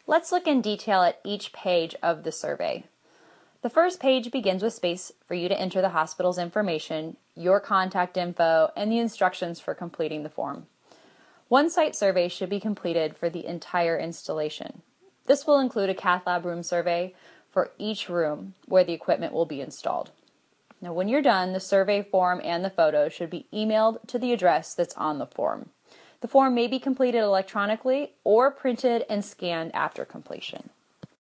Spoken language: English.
Let's look in detail at each page of the survey. The first page begins with space for you to enter the hospital's information, your contact info, and the instructions for completing the form. One site survey should be completed for the entire installation. This will include a cath lab room survey for each room where the equipment will be installed. Now, when you're done, the survey form and the photo should be emailed to the address that's on the form. The form may be completed electronically or printed and scanned after completion.